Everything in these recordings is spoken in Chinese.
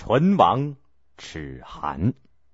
唇亡齿寒。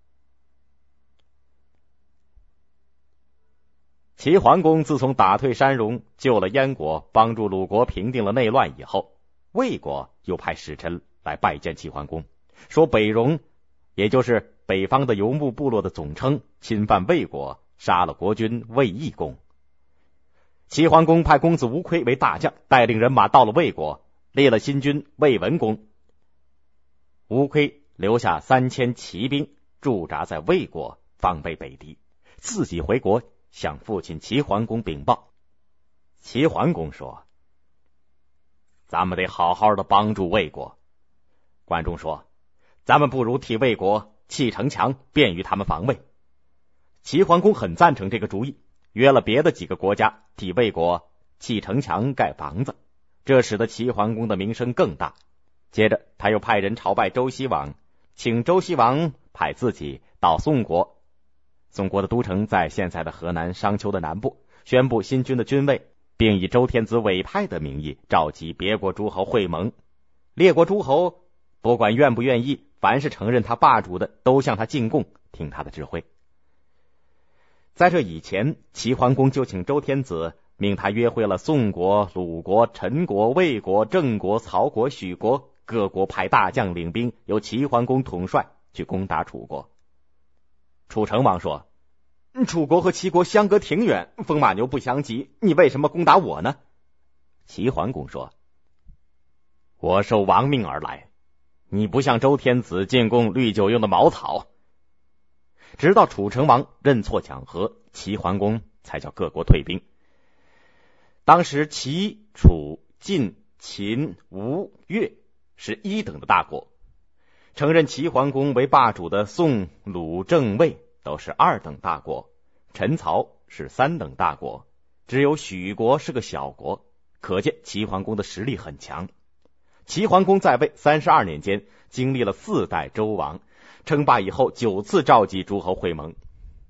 齐桓公自从打退山戎，救了燕国，帮助鲁国平定了内乱以后，魏国又派使臣来拜见齐桓公，说北戎，也就是北方的游牧部落的总称，侵犯魏国，杀了国君魏懿公。齐桓公派公子无亏为大将，带领人马到了魏国，立了新君魏文公。无亏留下3000骑兵驻扎在魏国，防备北敌，自己回国向父亲齐桓公禀报。齐桓公说：咱们得好好的帮助魏国。关中说：咱们不如替魏国砌城墙，便于他们防卫。齐桓公很赞成这个主意，约了别的几个国家替魏国砌城墙盖房子，这使得齐桓公的名声更大。接着他又派人朝拜周西王，请周西王派自己到宋国，宋国的都城在现在的河南商丘的南部，宣布新君的君位，并以周天子委派的名义召集别国诸侯会盟。列国诸侯不管愿不愿意，凡是承认他霸主的，都向他进贡，听他的指挥。在这以前，齐桓公就请周天子命他约会了宋国、鲁国、陈国、魏国、郑国、曹国、许国，各国派大将领兵，由齐桓公统帅去攻打楚国。楚成王说：楚国和齐国相隔挺远，风马牛不相及，你为什么攻打我呢？齐桓公说：我受王命而来，你不向周天子进贡绿酒用的茅草。直到楚成王认错讲和，齐桓公才叫各国退兵。当时齐、楚、晋、秦、吴、越是1等的大国，承认齐桓公为霸主的宋、鲁、郑、魏都是2等大国，陈、曹是3等大国，只有许国是个小国，可见齐桓公的实力很强。齐桓公在位32年间，经历了4代周王，称霸以后9次召集诸侯会盟。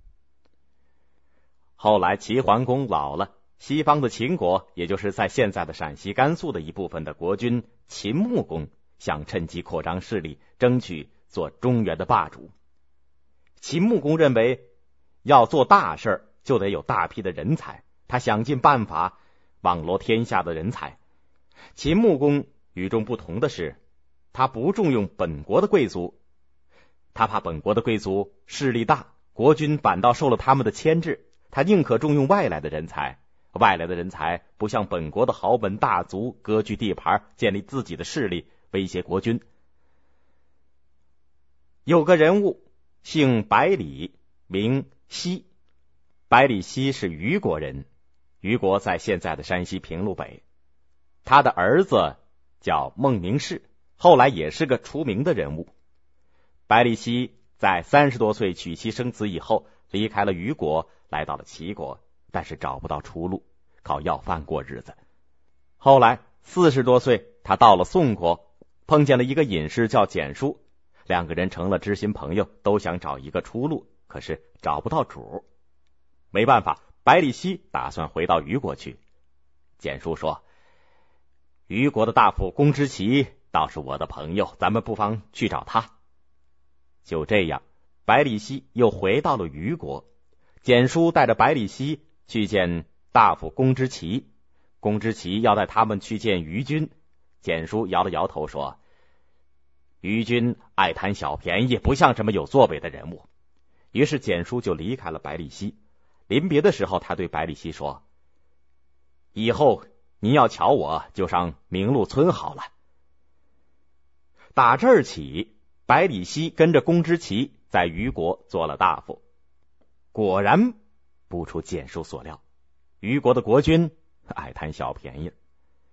后来齐桓公老了，西方的秦国，也就是在现在的陕西、甘肃的一部分的国君秦穆公，想趁机扩张势力，争取做中原的霸主。秦穆公认为要做大事就得有大批的人才，他想尽办法网罗天下的人才。秦穆公与众不同的是，他不重用本国的贵族，他怕本国的贵族势力大，国君反倒受了他们的牵制，他宁可重用外来的人才。外来的人才不像本国的豪门大族割据地盘，建立自己的势力，威胁国君。有个人物姓百里，名奚。百里奚是虞国人，虞国在现在的山西平陆北。他的儿子叫孟明视，后来也是个出名的人物。百里奚在30多岁娶妻生子以后，离开了虞国，来到了齐国，但是找不到出路，靠要饭过日子。后来40多岁，他到了宋国，碰见了一个隐士叫简书，两个人成了知心朋友，都想找一个出路，可是找不到主。没办法，百里奚打算回到虞国去。简书说：虞国的大夫公之奇倒是我的朋友，咱们不妨去找他。就这样，百里奚又回到了虞国。简书带着百里奚去见大夫公之奇，公之奇要带他们去见虞君。简书摇了摇头说：虞君爱贪小便宜，不像什么有作为的人物。于是简书就离开了百里奚。临别的时候，他对百里奚说：以后您要瞧我，就上明路村好了。打这儿起，百里奚跟着公之奇在虞国做了大夫。果然不出简书所料，虞国的国君爱贪小便宜。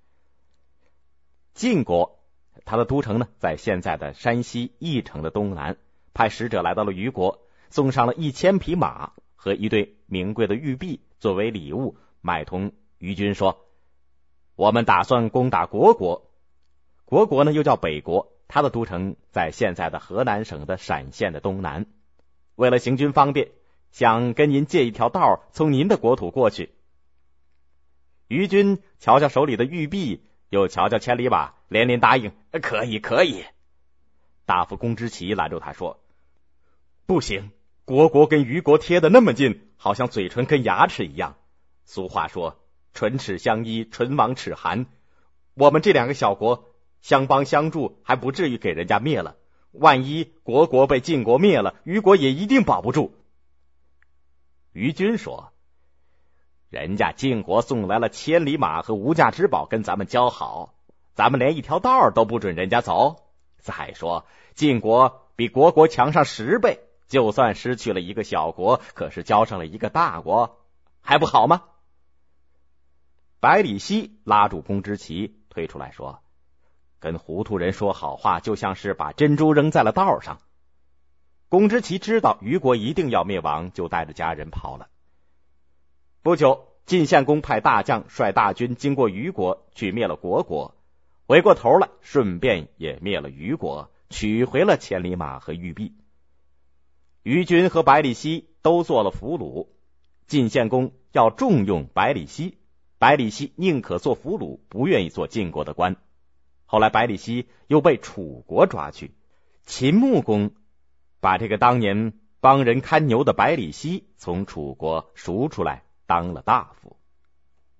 晋国，他的都城呢，在现在的山西翼城的东南，派使者来到了虞国，送上了1000匹马和一对名贵的玉璧作为礼物，买通虞君说：我们打算攻打虢国。虢国呢又叫北国，他的都城在现在的河南省的陕县的东南。为了行军方便，想跟您借一条道，从您的国土过去。虞君瞧瞧手里的玉璧，又瞧瞧千里马，连连答应：可以可以。 大夫公之奇拦住他说：“不行，虢国跟虞国贴得那么近，好像嘴唇跟牙齿一样。俗话说，唇齿相依，唇亡齿寒。我们这2个小国相帮相助，还不至于给人家灭了。万一虢国被晋国灭了，虞国也一定保不住。”于军说：“人家晋国送来了千里马和无价之宝跟咱们交好，咱们连一条道都不准人家走。再说晋国比虢国强上10倍，就算失去了一个小国，可是交上了一个大国，还不好吗？”百里奚拉住公之奇推出来说：“跟糊涂人说好话，就像是把珍珠扔在了道上。”公之奇知道虞国一定要灭亡，就带着家人跑了。不久，晋献公派大将率大军经过虞国，去灭了虢国，回过头来顺便也灭了虞国，取回了千里马和玉璧。虞军和百里奚都做了俘虏，晋献公要重用百里奚，百里奚宁可做俘虏，不愿意做晋国的官。后来百里奚又被楚国抓去，秦穆公把这个当年帮人看牛的百里奚从楚国赎出来当了大夫。